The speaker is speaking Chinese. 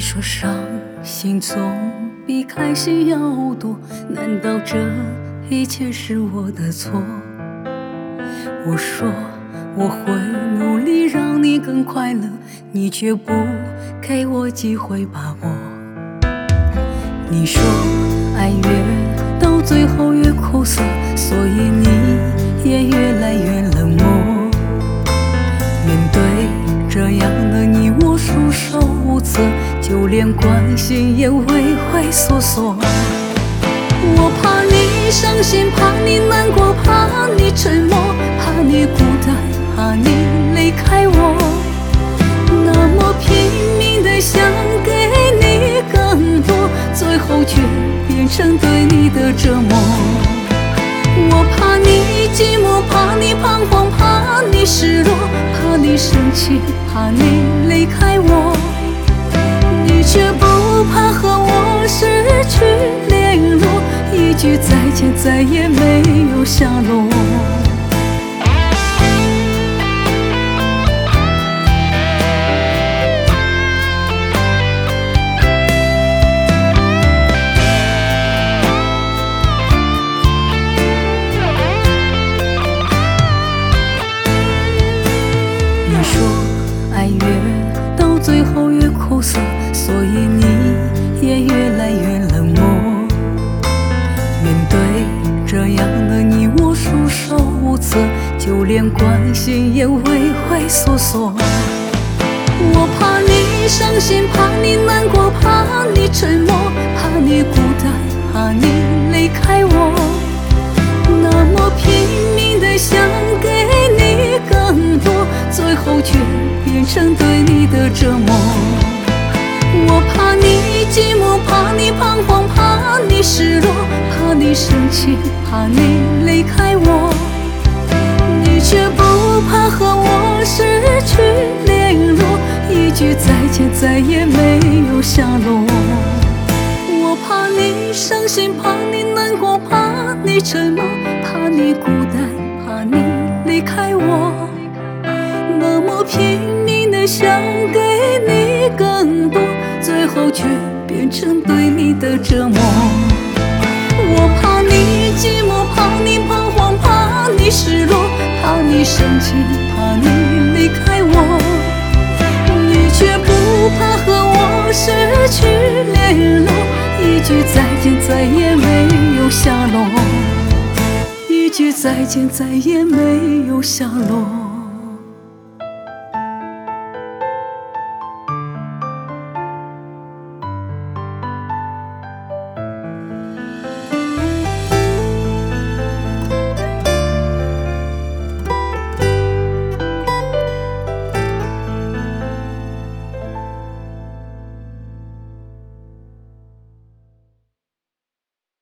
说伤心总比开心要多，难道这一切是我的错？我说我会努力让你更快乐，你却不给我机会把握。你说爱越到最后越苦涩，所以你也越来越冷漠。面对这样的你，我束手无策，就连关心也畏畏缩缩。我怕你伤心，怕你难过，怕你沉默，怕你孤单，怕你离开我。那么拼命的想给你更多，最后却变成对你的折磨。我怕你寂寞，怕你彷徨，怕你失落，怕你生气，怕你离开我。你却不怕和我失去联络，一句再见再也没有下落。你说爱越到最后越苦涩，所以你也越来越冷漠。面对这样的你，我束手无策，就连关心也畏畏缩缩。我怕你伤心，怕你难过，怕你沉默，怕你孤单，怕你离开我。那么拼命的想给你更多，最后却变成对你的折磨。我怕你寂寞，怕你彷徨，怕你失落，怕你生气，怕你离开我。你却不怕和我失去联络，一句再见再也没有下落。我怕你伤心，怕你难过，怕你沉默，怕你孤单，怕你离开我。那么拼命的想给你更多，最后却变成对你的折磨。我怕你寂寞，怕你彷徨，怕你失落，怕你生气，怕你离开我。你却不怕和我失去联络，一句再见再也没有下落，一句再见再也没有下落。